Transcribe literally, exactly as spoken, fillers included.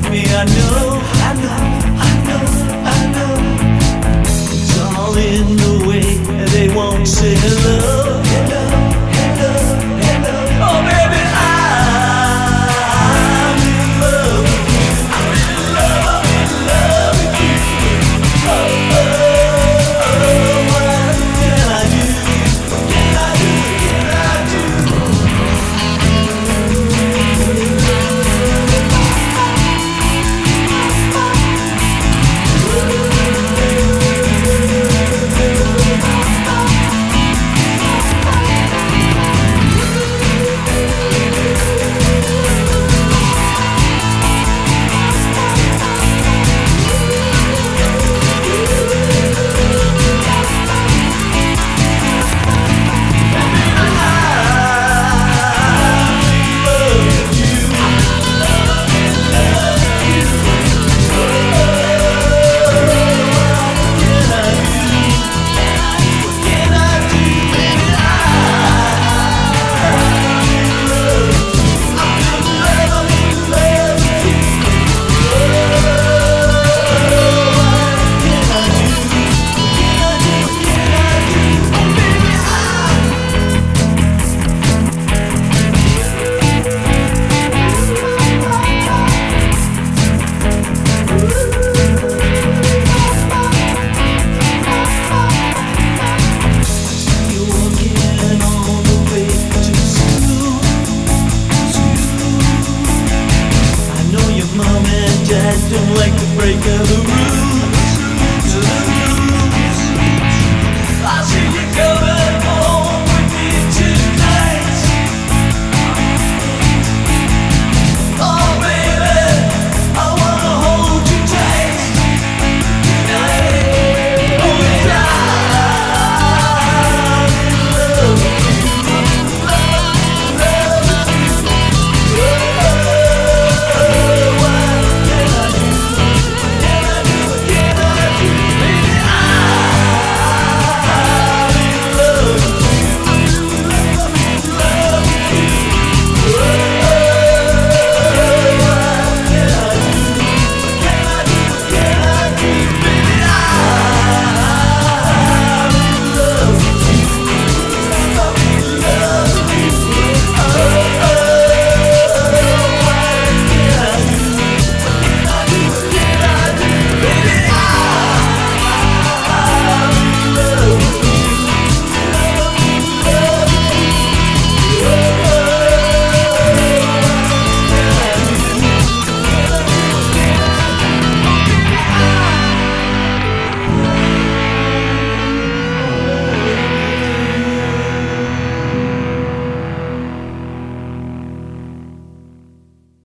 baby, I know, I know, I know, I know. It's all in the way they won't say hello, hello, hello, hello. Oh, baby, I'm in love with you. I'm in love, in love with you. Oh, oh, oh, what can I do? What can I do? What can I do? Mom and Dad don't like to break the rules.